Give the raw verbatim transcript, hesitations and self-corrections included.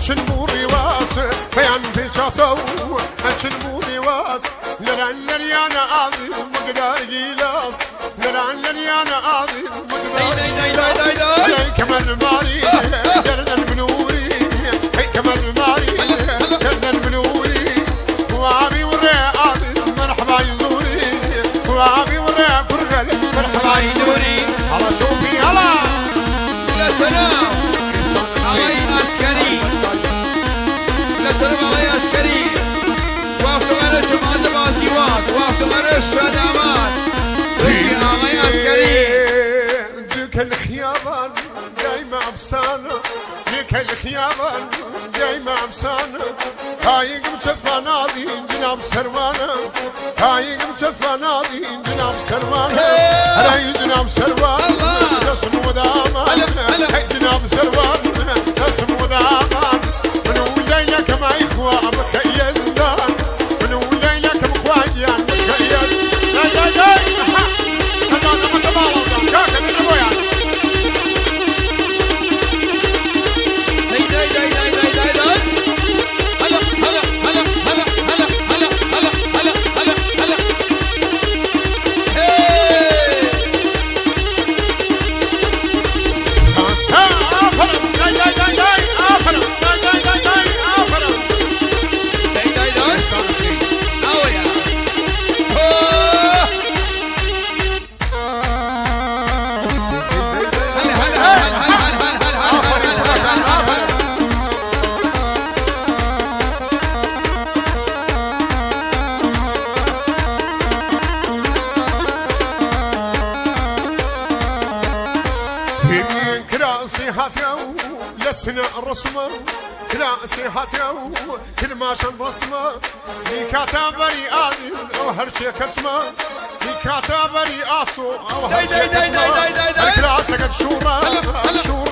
أنشن بوري واس بيان في شاسو أنشن بوري واس نران نريانا عظيم مقدار جيلاس نران نريانا عظيم مقدار جيلاس علي كمان ماري درد المنوري هي كمان ماري درد المنوري وعابي ورا عظيم مرحبا يزوري وعابي ورا كرغل مرحبا يزوري على شوفي هلا لا سلام علي عسكري لا سلام علي عسكري وقت مرش ماذا باسيوات وقت مرش شدامات رشي علي عسكري ديك الخيابان دايما افسانه ديك الخيابان دايما افسانه هاي قمشس بنادي جناب سروانه هاي قمشس بنادي جناب سروانه هاي جناب سروانه جسم ودامان هاي جناب سروانه جسم ودامان من وليلك ما إخوة مكيز دان من وليلك مخواجيان مكيز لا لا لا أنا أنا ما سبالة ودان كاكا من أبويا داي داي داي داي داي داي داي هلا هلا هلا هلا هلا هلا هلا هلا هلا هلا هاي سافر داي داي داي داي آفر داي داي داي داي آفر داي داي داي أويا هلا هلا هلا كراسي هاتيو لسنا الرسمة كراسي هاتيو كل ما شن رسمة لي كاتبري آدي أو هرشي كسمة لي كاتبري آسو أو هرشي كسمة الكراسة قد شورا شورا